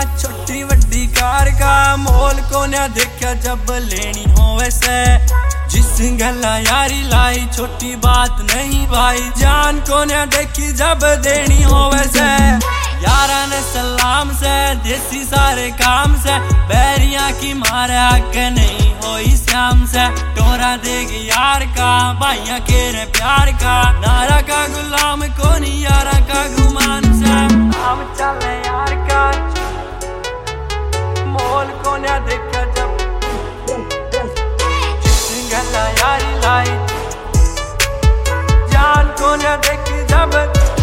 छोटी वड्डी कार का मोल को न देखा जब लेनी हो वैसे। जिस गला यारी लाई छोटी बात नहीं भाई, जान को न देखी जब देनी हो वैसे। यारा ने सलाम से देसी सारे काम से, बैरिया की मारे हक नहीं होई श्याम से। टोरा देगी यार का भाइया के रे प्यार का, नारा का गुलाम को नहीं यारा का गुमान से। नाम चले यार का मोल को न देखा जब गला यारी लाई, जान को न देखी जब।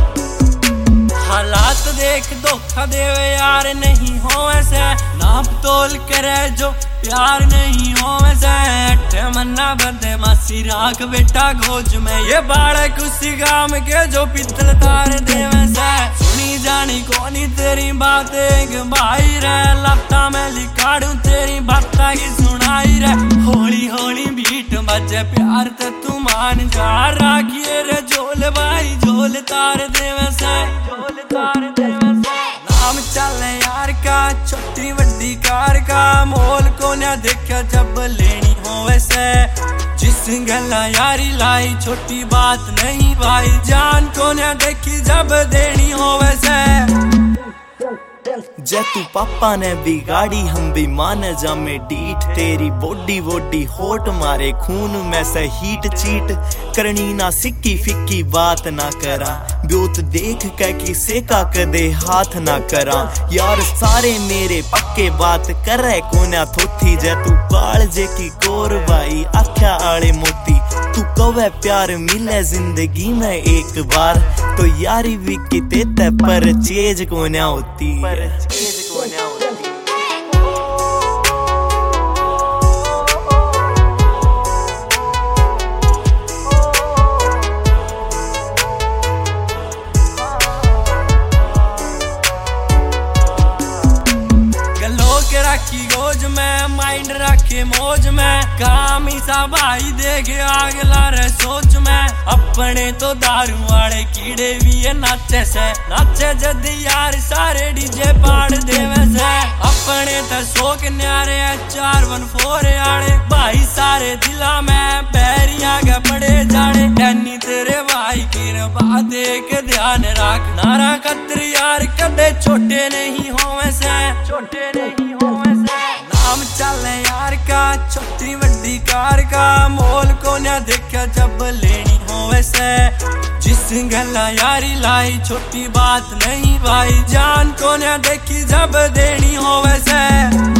हालात देख धोखा देवे यार नहीं हो ऐसे, नाप तोल करे जो प्यार नहीं हो वैसे। मन्ना बदे मासी राख बेटा गोज में, ये बाड़क उसी गाम के जो पितल तार दे वैसे। सुनी जानी कोनी तेरी बात एक भाई रे, लफ्ता में लिखाड़ू तेरी बाता की सुनाई रे। होली होली बीट बजे प्यार ते तू मान जा, राखिए रे झोल भाई झोल तार दे वैसे, झोल तार दे वैसे। नाम चले यार का छोटी वड्डी कार का, मोल को न देखा जब लेनी हो वैसे। जिस गला यारी लाई छोटी बात नहीं भाई, जान को न देखी जब देनी हो वैसे। जे तू पापा ने बिगाड़ी हम भी मान जा में डीठ, तेरी बॉडी वोडी होट मारे खून में से हीट चीट। करनी ना सिक्की फिक्की बात ना करा, ब्योत देख के किसे का कदे हाथ ना करा। यार सारे मेरे पक्के बात करे कोना थोथी, जे तू बाल जे की कोर भाई आख्या आले मोती। तू कवे प्यार मिले जिंदगी में एक बार, तो यारी भी किते ते पर चेज कोना होती, चेज कोना होती। राखी गोज में माइंड रखे मौज में, काम ही सा भाई देखे आगला रे सोच में। अपने तो दारू वाले कीड़े भी है नाचे से, नाचे जद यार सारे डीजे पाड़ देवे से। अपने तो शोक न्यारे 414 आड़े भाई, सारे दिला में बैरिया के पड़े जाने। डैनी तेरे भाई की बात एक ध्यान रख, नारा कतर यार कदे छोटे नहीं हो वैसे, छोटे नहीं हो वैसे। नाम चले यार का छोटी वड्डी कार का, मोल को न देखा जब लेनी हो वैसे। जिस गला यारी लाई छोटी बात नहीं भाई, जान को न देखी जब देनी हो वैसे।